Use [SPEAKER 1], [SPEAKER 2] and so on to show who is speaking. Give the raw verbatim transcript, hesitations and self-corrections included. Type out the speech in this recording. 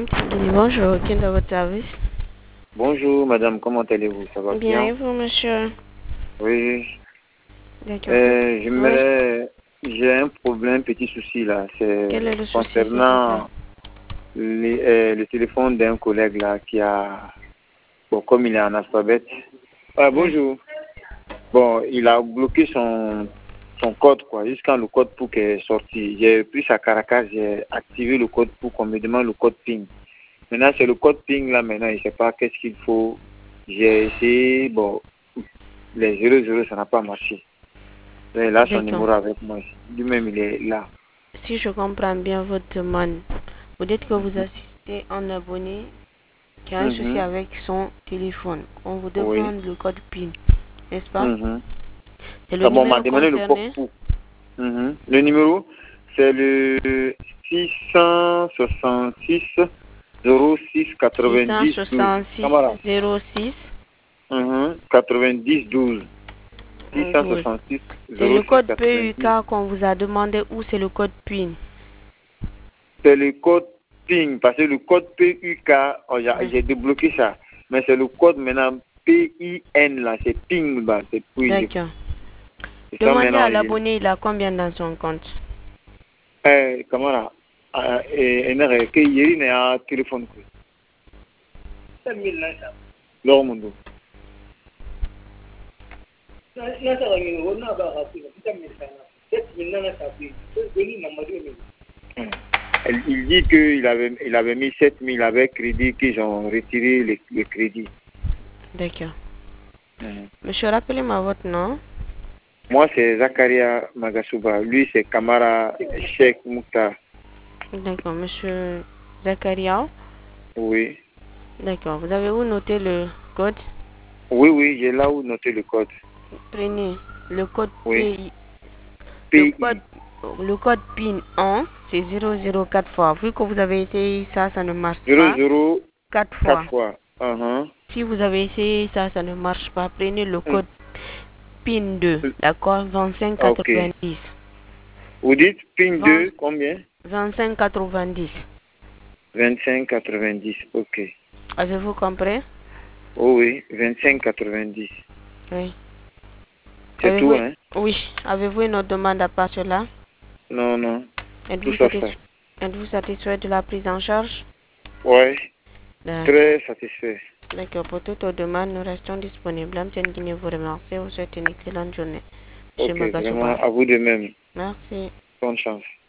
[SPEAKER 1] Bonjour, qui est dans votre service?
[SPEAKER 2] Bonjour madame, comment allez-vous? Ça va bien?
[SPEAKER 1] Bien, et vous, monsieur?
[SPEAKER 2] Oui.
[SPEAKER 1] D'accord.
[SPEAKER 2] Euh, je
[SPEAKER 1] Oui.
[SPEAKER 2] me... J'ai un problème, petit souci là.
[SPEAKER 1] Quel est
[SPEAKER 2] C'est
[SPEAKER 1] le souci,
[SPEAKER 2] concernant les, euh, le téléphone d'un collègue là qui a... Bon, comme il est analphabète. Ah, bonjour. Bon, il a bloqué son, son code quoi, jusqu'à le code POUC est sorti. J'ai pris sa caractère, j'ai activé le code POUC, on me demande le code PIN. Maintenant, c'est le code PIN là, maintenant, il ne sait pas qu'est-ce qu'il faut. J'ai essayé, bon, les zéro zéro, ça n'a pas marché. Mais là, son numéro avec moi. Lui-même, il est là.
[SPEAKER 1] Si je comprends bien votre demande, vous dites que vous assistez un abonné qui a un
[SPEAKER 2] Mm-hmm.
[SPEAKER 1] souci avec son téléphone. On vous demande
[SPEAKER 2] Oui.
[SPEAKER 1] le code PIN, n'est-ce pas?
[SPEAKER 2] Mm-hmm.
[SPEAKER 1] C'est le
[SPEAKER 2] Ah bon, on
[SPEAKER 1] numéro
[SPEAKER 2] m'a demandé
[SPEAKER 1] concerné?
[SPEAKER 2] le POUC. Mm-hmm. Le numéro, c'est le six cent soixante-six zéro six quatre-vingt-dix douze. Camarade.
[SPEAKER 1] zéro six
[SPEAKER 2] Mm-hmm. quatre-vingt-dix douze. six cent soixante-six
[SPEAKER 1] C'est le
[SPEAKER 2] zéro six
[SPEAKER 1] code P U
[SPEAKER 2] quatre-vingt-dix.
[SPEAKER 1] K qu'on vous a demandé ou c'est le code PIN?
[SPEAKER 2] C'est le code PIN, parce que le code P U K, oh, j'ai débloqué ça. Mais c'est le code maintenant P I N là, c'est PIN là, c'est puis.
[SPEAKER 1] D'accord. Demandez à l'abonné, il a combien dans son compte?
[SPEAKER 2] Eh, comment là? Et il y a un téléphone. L'homme monde. Il dit qu'il avait, il avait mis sept mille avec crédit, qu'ils ont retiré le, le crédit.
[SPEAKER 1] D'accord. Mm-hmm. Monsieur, rappelez-moi votre nom.
[SPEAKER 2] Moi, c'est Zakaria Magasuba. Lui, c'est Kamara Sheikh Mouktar.
[SPEAKER 1] D'accord, monsieur Zakaria.
[SPEAKER 2] Oui.
[SPEAKER 1] D'accord. Vous avez où noté le code?
[SPEAKER 2] Oui, oui, j'ai là où noté le code.
[SPEAKER 1] Prenez le code
[SPEAKER 2] oui.
[SPEAKER 1] P I. Le code, le code PIN un, c'est zéro zéro quatre fois. Vu que vous avez essayé ça, ça ne marche pas.
[SPEAKER 2] zéro zéro
[SPEAKER 1] quatre fois.
[SPEAKER 2] fois. Uh-huh.
[SPEAKER 1] Si vous avez essayé ça, ça ne marche pas. Prenez le code mm. PIN deux, d'accord? vingt-cinq quatre-vingt-dix. Okay.
[SPEAKER 2] Vous dites PIN deux, combien?
[SPEAKER 1] vingt-cinq quatre-vingt-dix.
[SPEAKER 2] vingt-cinq quatre-vingt-dix, ok.
[SPEAKER 1] Avez-vous compris?
[SPEAKER 2] Oh oui, vingt-cinq quatre-vingt-dix.
[SPEAKER 1] Oui.
[SPEAKER 2] C'est tout, hein?
[SPEAKER 1] Oui. Avez-vous une autre demande à part cela?
[SPEAKER 2] Non, non.
[SPEAKER 1] Êtes-vous satisfait? Êtes-vous satisfait de la prise en charge?
[SPEAKER 2] Oui. Très satisfait.
[SPEAKER 1] D'accord. Pour toute autre demande, nous restons disponibles. Amtienne Guinée vous remercie. Vous souhaite une excellente journée.
[SPEAKER 2] Ok, vraiment, à vous de même.
[SPEAKER 1] Merci.
[SPEAKER 2] Bonne chance.